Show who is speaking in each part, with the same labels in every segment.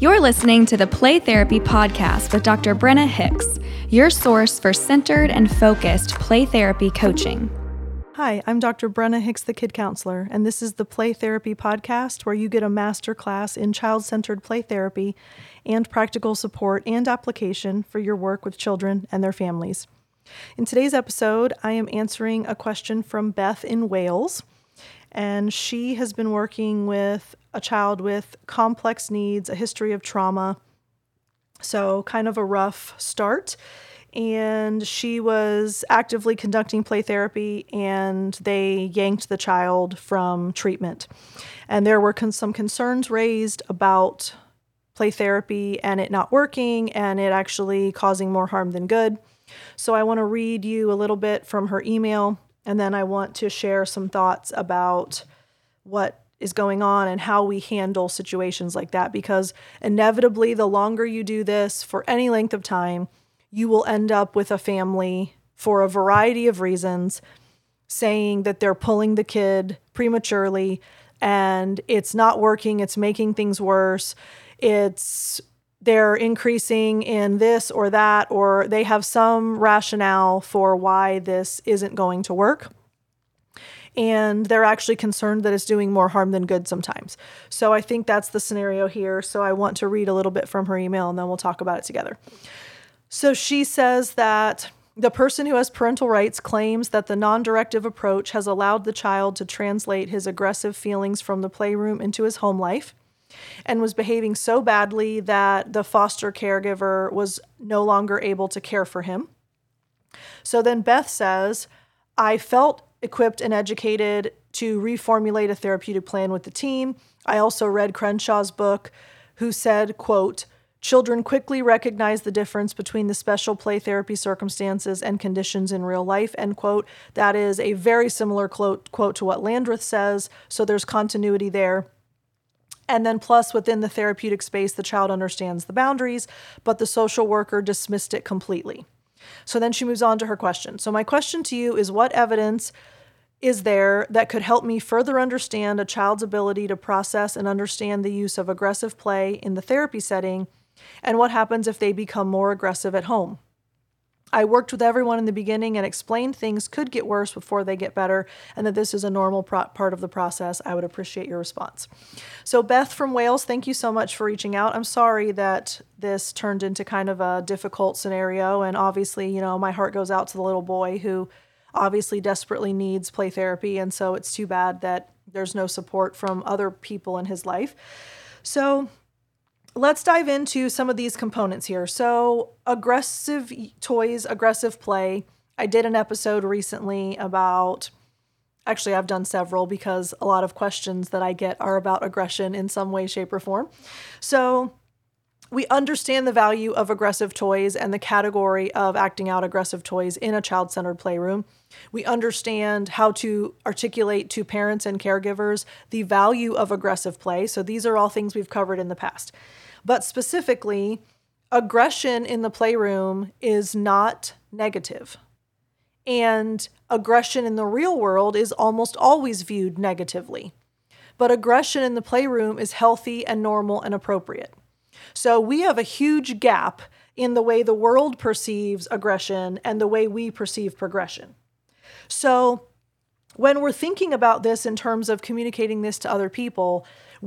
Speaker 1: You're listening to the Play Therapy Podcast with Dr. Brenna Hicks, your source for centered and focused play therapy coaching.
Speaker 2: Hi, I'm Dr. Brenna Hicks, the Kid Counselor, and this is the Play Therapy Podcast where you get a master class in child-centered play therapy and practical support and application for your work with children and their families. In today's episode, I am answering a question from Beth in Wales, and she has been working with a child with complex needs, a history of trauma, so kind of a rough start. And she was actively conducting play therapy, and they yanked the child from treatment. And there were some concerns raised about play therapy and it not working and it actually causing more harm than good. So I want to read you a little bit from her email, and then I want to share some thoughts about what is going on and how we handle situations like that, because inevitably the longer you do this for any length of time, you will end up with a family for a variety of reasons saying that they're pulling the kid prematurely and it's not working, it's making things worse, they're increasing in this or that, or they have some rationale for why this isn't going to work. And they're actually concerned that it's doing more harm than good sometimes. So I think that's the scenario here. So I want to read a little bit from her email and then we'll talk about it together. So she says that the person who has parental rights claims that the non-directive approach has allowed the child to translate his aggressive feelings from the playroom into his home life and was behaving so badly that the foster caregiver was no longer able to care for him. So then Beth says, I felt equipped and educated to reformulate a therapeutic plan with the team. I also read Crenshaw's book, who said, quote, children quickly recognize the difference between the special play therapy circumstances and conditions in real life, end quote. That is a very similar quote to what Landreth says, so there's continuity there. And then plus within the therapeutic space, the child understands the boundaries, but the social worker dismissed it completely. So then she moves on to her question. So my question to you is, what evidence is there that could help me further understand a child's ability to process and understand the use of aggressive play in the therapy setting, and what happens if they become more aggressive at home? I worked with everyone in the beginning and explained things could get worse before they get better, and that this is a normal part of the process. I would appreciate your response. So Beth from Wales, thank you so much for reaching out. I'm sorry that this turned into kind of a difficult scenario, and obviously, my heart goes out to the little boy who obviously desperately needs play therapy, and so it's too bad that there's no support from other people in his life. So let's dive into some of these components here. So aggressive toys, aggressive play. I did an episode recently about, actually I've done several because a lot of questions that I get are about aggression in some way, shape, or form. So we understand the value of aggressive toys and the category of acting out aggressive toys in a child-centered playroom. We understand how to articulate to parents and caregivers the value of aggressive play. So these are all things we've covered in the past. But specifically, aggression in the playroom is not negative. And aggression in the real world is almost always viewed negatively. But aggression in the playroom is healthy and normal and appropriate. So we have a huge gap in the way the world perceives aggression and the way we perceive progression. So when we're thinking about this in terms of communicating this to other people,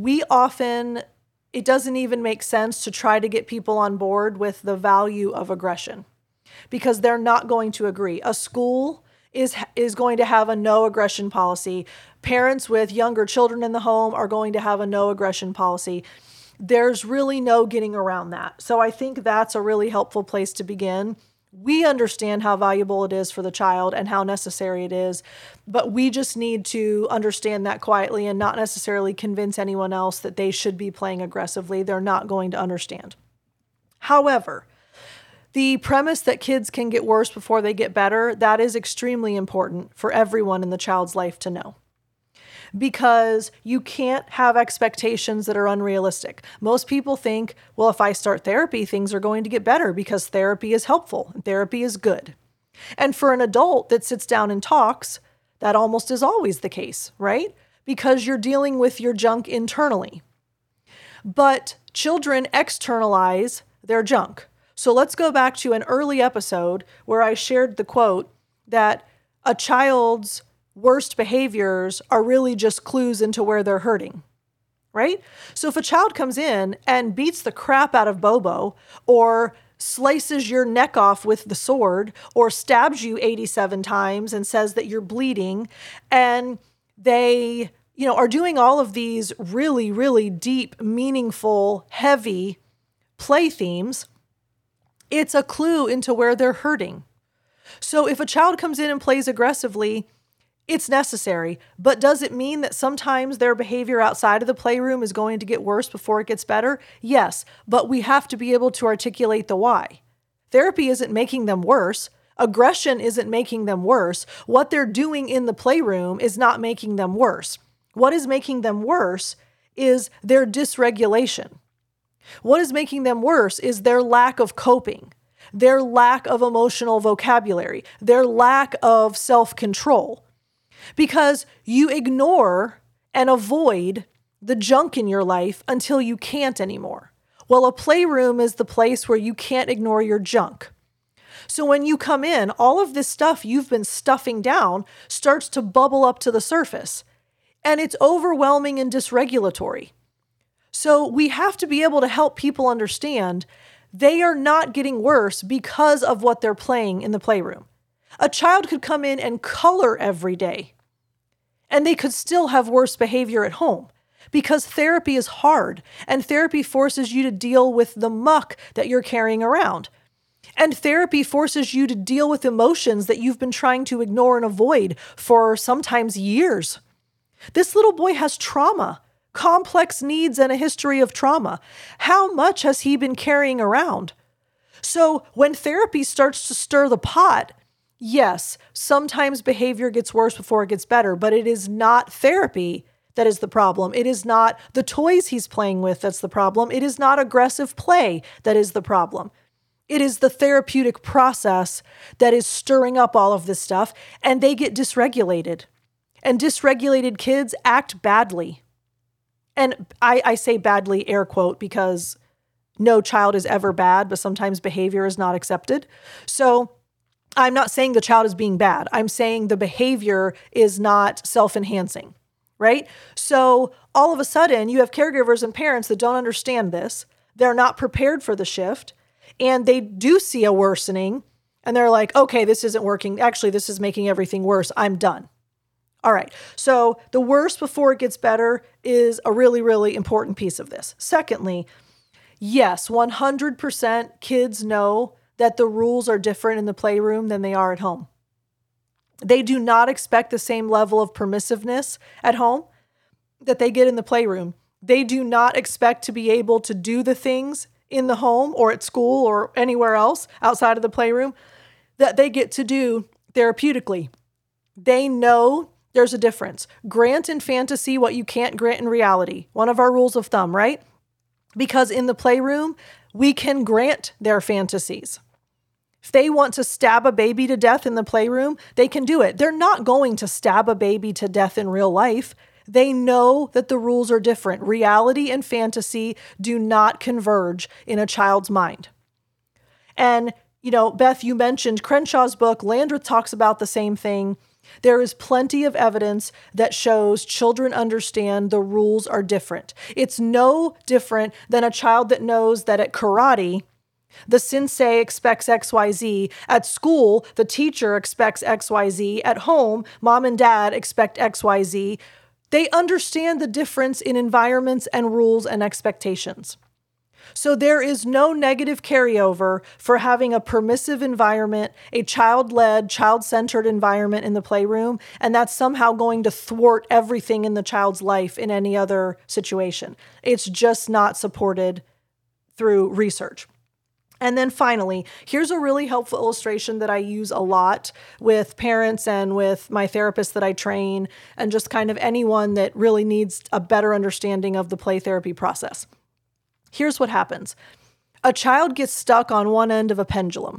Speaker 2: it doesn't even make sense to try to get people on board with the value of aggression because they're not going to agree. A school is going to have a no aggression policy. Parents with younger children in the home are going to have a no aggression policy. There's really no getting around that. So I think that's a really helpful place to begin. We understand how valuable it is for the child and how necessary it is, but we just need to understand that quietly and not necessarily convince anyone else that they should be playing aggressively. They're not going to understand. However, the premise that kids can get worse before they get better, that is extremely important for everyone in the child's life to know. Because you can't have expectations that are unrealistic. Most people think, well, if I start therapy, things are going to get better because therapy is helpful and therapy is good. And for an adult that sits down and talks, that almost is always the case, right? Because you're dealing with your junk internally. But children externalize their junk. So let's go back to an early episode where I shared the quote that a child's worst behaviors are really just clues into where they're hurting, right? So if a child comes in and beats the crap out of Bobo, or slices your neck off with the sword, or stabs you 87 times and says that you're bleeding, and they, are doing all of these really, really deep, meaningful, heavy play themes, it's a clue into where they're hurting. So if a child comes in and plays aggressively, it's necessary, but does it mean that sometimes their behavior outside of the playroom is going to get worse before it gets better? Yes, but we have to be able to articulate the why. Therapy isn't making them worse. Aggression isn't making them worse. What they're doing in the playroom is not making them worse. What is making them worse is their dysregulation. What is making them worse is their lack of coping, their lack of emotional vocabulary, their lack of self-control. Because you ignore and avoid the junk in your life until you can't anymore. Well, a playroom is the place where you can't ignore your junk. So when you come in, all of this stuff you've been stuffing down starts to bubble up to the surface. And it's overwhelming and dysregulatory. So we have to be able to help people understand they are not getting worse because of what they're playing in the playroom. A child could come in and color every day, and they could still have worse behavior at home because therapy is hard, and therapy forces you to deal with the muck that you're carrying around. And therapy forces you to deal with emotions that you've been trying to ignore and avoid for sometimes years. This little boy has trauma, complex needs, and a history of trauma. How much has he been carrying around? So when therapy starts to stir the pot, yes, sometimes behavior gets worse before it gets better, but it is not therapy that is the problem. It is not the toys he's playing with that's the problem. It is not aggressive play that is the problem. It is the therapeutic process that is stirring up all of this stuff, and they get dysregulated. And dysregulated kids act badly. And I say badly, air quote, because no child is ever bad, but sometimes behavior is not accepted. So I'm not saying the child is being bad. I'm saying the behavior is not self-enhancing, right? So all of a sudden, you have caregivers and parents that don't understand this. They're not prepared for the shift, and they do see a worsening, and they're like, okay, this isn't working. Actually, this is making everything worse. I'm done. All right. So the worse before it gets better is a really, really important piece of this. Secondly, yes, 100% kids know that the rules are different in the playroom than they are at home. They do not expect the same level of permissiveness at home that they get in the playroom. They do not expect to be able to do the things in the home or at school or anywhere else outside of the playroom that they get to do therapeutically. They know there's a difference. Grant in fantasy what you can't grant in reality. One of our rules of thumb, right? Because in the playroom, we can grant their fantasies. If they want to stab a baby to death in the playroom, they can do it. They're not going to stab a baby to death in real life. They know that the rules are different. Reality and fantasy do not converge in a child's mind. And, Beth, you mentioned Crenshaw's book. Landreth talks about the same thing. There is plenty of evidence that shows children understand the rules are different. It's no different than a child that knows that at karate, the sensei expects XYZ. At school, the teacher expects XYZ. At home, mom and dad expect XYZ. They understand the difference in environments and rules and expectations. So there is no negative carryover for having a permissive environment, a child-led, child-centered environment in the playroom, and that's somehow going to thwart everything in the child's life in any other situation. It's just not supported through research. And then finally, here's a really helpful illustration that I use a lot with parents and with my therapists that I train, and just kind of anyone that really needs a better understanding of the play therapy process. Here's what happens. A child gets stuck on one end of a pendulum.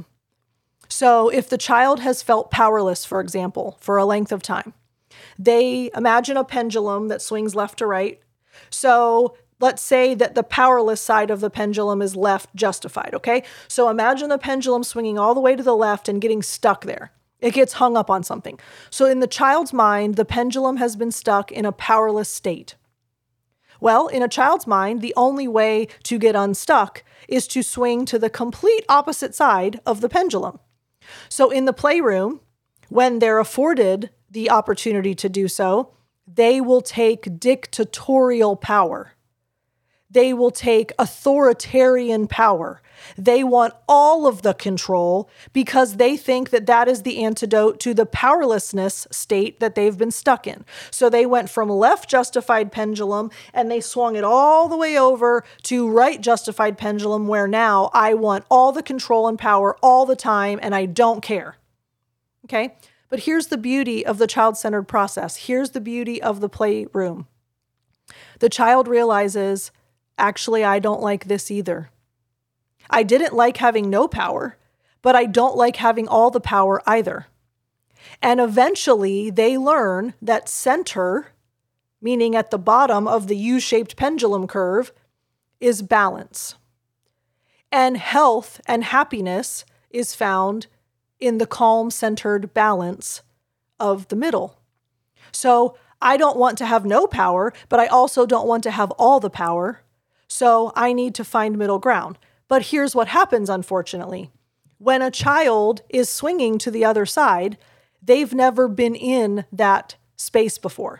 Speaker 2: So if the child has felt powerless, for example, for a length of time, they imagine a pendulum that swings left to right. So let's say that the powerless side of the pendulum is left justified, okay? So imagine the pendulum swinging all the way to the left and getting stuck there. It gets hung up on something. So in the child's mind, the pendulum has been stuck in a powerless state. Well, in a child's mind, the only way to get unstuck is to swing to the complete opposite side of the pendulum. So in the playroom, when they're afforded the opportunity to do so, they will take dictatorial power. They will take authoritarian power. They want all of the control because they think that that is the antidote to the powerlessness state that they've been stuck in. So they went from left justified pendulum and they swung it all the way over to right justified pendulum, where now I want all the control and power all the time and I don't care. Okay? But here's the beauty of the child-centered process. Here's the beauty of the playroom. The child realizes, actually, I don't like this either. I didn't like having no power, but I don't like having all the power either. And eventually they learn that center, meaning at the bottom of the U-shaped pendulum curve, is balance. And health and happiness is found in the calm, centered balance of the middle. So I don't want to have no power, but I also don't want to have all the power. So I need to find middle ground. But here's what happens, unfortunately. When a child is swinging to the other side, they've never been in that space before.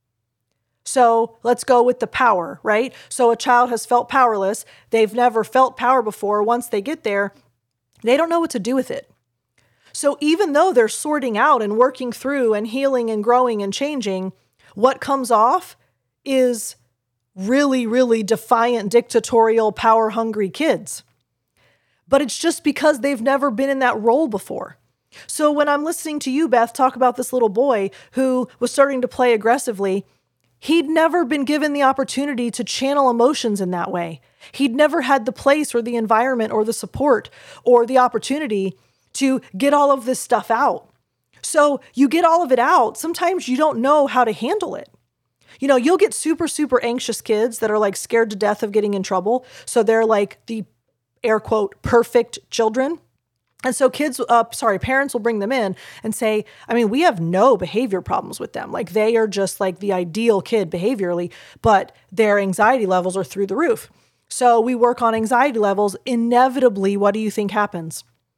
Speaker 2: So let's go with the power, right? So a child has felt powerless. They've never felt power before. Once they get there, they don't know what to do with it. So even though they're sorting out and working through and healing and growing and changing, what comes off is really, really defiant, dictatorial, power-hungry kids. But it's just because they've never been in that role before. So when I'm listening to you, Beth, talk about this little boy who was starting to play aggressively, he'd never been given the opportunity to channel emotions in that way. He'd never had the place or the environment or the support or the opportunity to get all of this stuff out. So you get all of it out. Sometimes you don't know how to handle it. You know, you'll get super, super anxious kids that are like scared to death of getting in trouble. So they're like the air quote, perfect children. And so parents will bring them in and say, I mean, we have no behavior problems with them. Like they are just like the ideal kid behaviorally, but their anxiety levels are through the roof. So we work on anxiety levels. Inevitably, what do you think happens?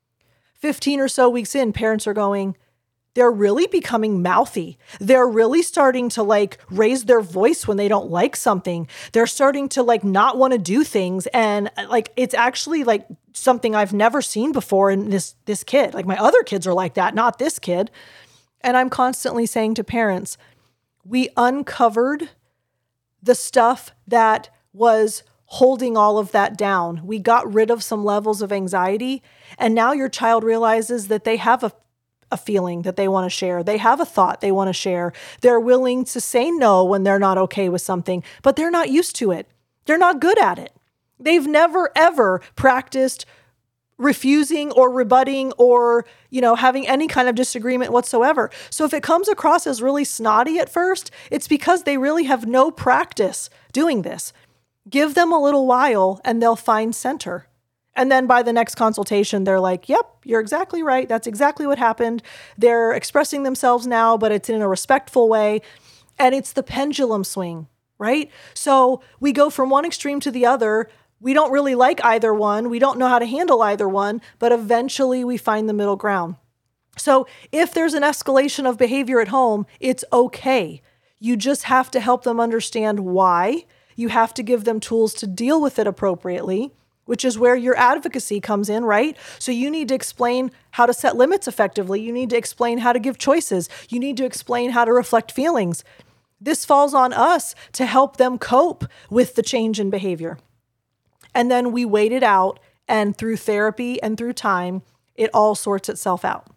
Speaker 2: 15 or so weeks in, parents are going, they're really becoming mouthy. They're really starting to like raise their voice when they don't like something. They're starting to like not want to do things. And like, it's actually like something I've never seen before in this kid. Like my other kids are like that, not this kid. And I'm constantly saying to parents, we uncovered the stuff that was holding all of that down. We got rid of some levels of anxiety. And now your child realizes that they have a feeling that they want to share. They have a thought they want to share. They're willing to say no when they're not okay with something, but they're not used to it. They're not good at it. They've never, ever practiced refusing or rebutting or, having any kind of disagreement whatsoever. So if it comes across as really snotty at first, it's because they really have no practice doing this. Give them a little while and they'll find center. And then by the next consultation, they're like, yep, you're exactly right. That's exactly what happened. They're expressing themselves now, but it's in a respectful way. And it's the pendulum swing, right? So we go from one extreme to the other. We don't really like either one. We don't know how to handle either one, but eventually we find the middle ground. So if there's an escalation of behavior at home, it's okay. You just have to help them understand why. You have to give them tools to deal with it appropriately, which is where your advocacy comes in, right? So you need to explain how to set limits effectively. You need to explain how to give choices. You need to explain how to reflect feelings. This falls on us to help them cope with the change in behavior. And then we wait it out, and through therapy and through time, it all sorts itself out.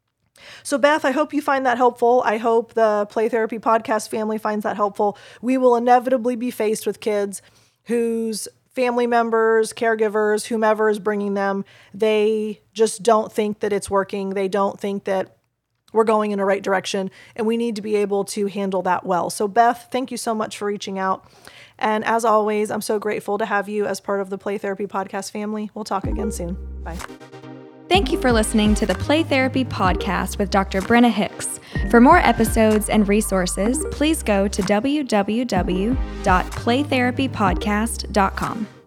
Speaker 2: So Beth, I hope you find that helpful. I hope the Play Therapy Podcast family finds that helpful. We will inevitably be faced with kids whose family members, caregivers, whomever is bringing them, they just don't think that it's working. They don't think that we're going in the right direction, and we need to be able to handle that well. So Beth, thank you so much for reaching out. And as always, I'm so grateful to have you as part of the Play Therapy Podcast family. We'll talk again soon. Bye.
Speaker 1: Thank you for listening to the Play Therapy Podcast with Dr. Brenna Hicks. For more episodes and resources, please go to www.playtherapypodcast.com.